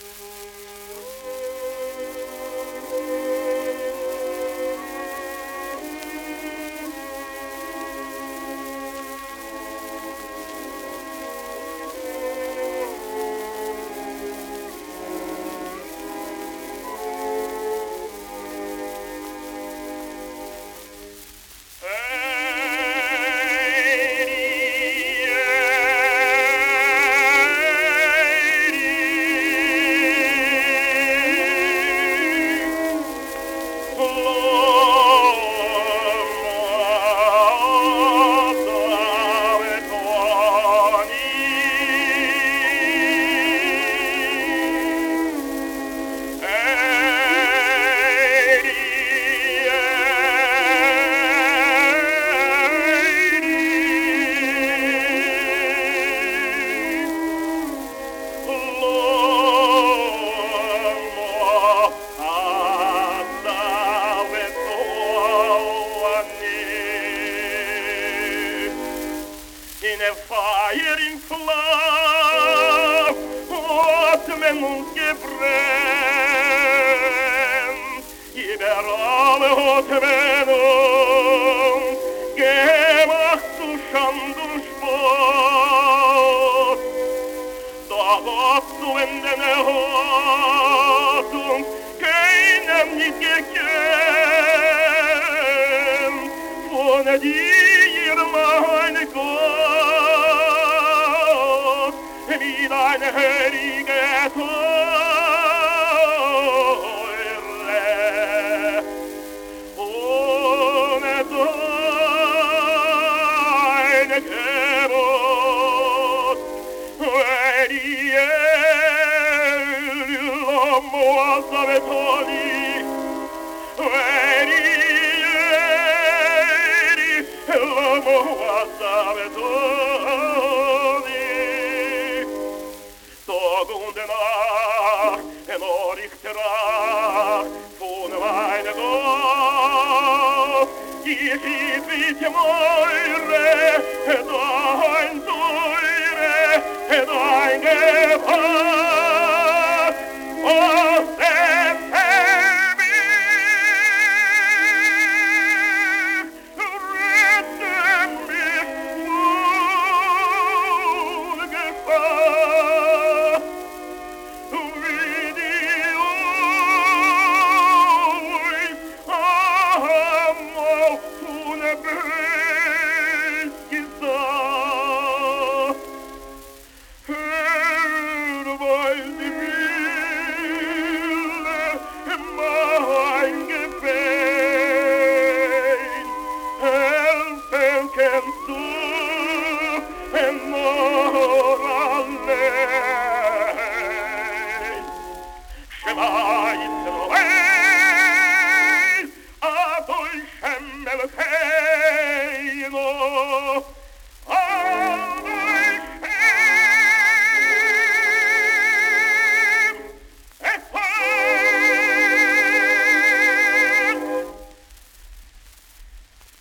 In a firing flame åt mig nunca brenn Liberale åt mig nun gemacht zu Schand und Spott Da Gott zu Enden hat und keinem nicht gekannt von dir meine Gott wie dein heilige Teure ohne deine Gebot wenn ihr l'uomo alzavetoni wenn l'uomo alzavetoni Tag und Nacht, en Orichterei